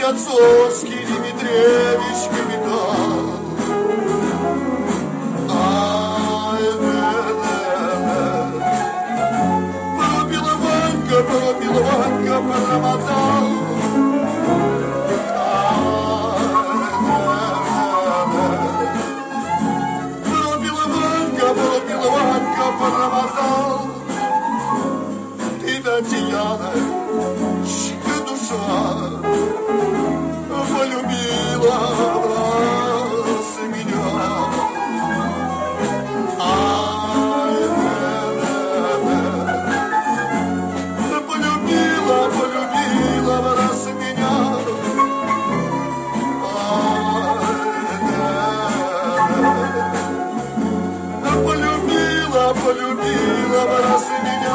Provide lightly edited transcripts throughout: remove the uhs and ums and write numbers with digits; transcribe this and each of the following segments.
Отцовский Дмитриевич капитан. Ай, порубила Ванька, порамотал. Порубила Ванька, порамотал. Ты, Татьяна, чья душа полюбила раз меня. Ай, полюбила раз меня. Ай, полюбила раз меня.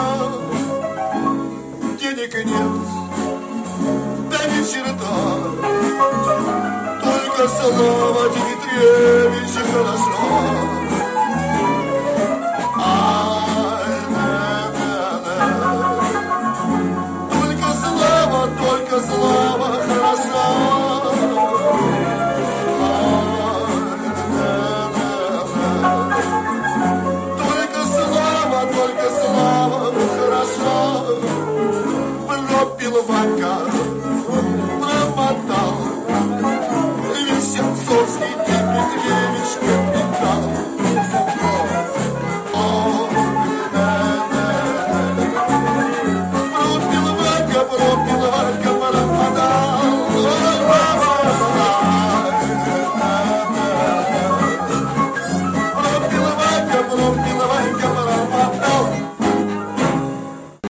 Денег нет, да ни черта. Только слава Дмитриевича хороша. Ай, только слава хороша. Только слава хороша. Пропила Ванька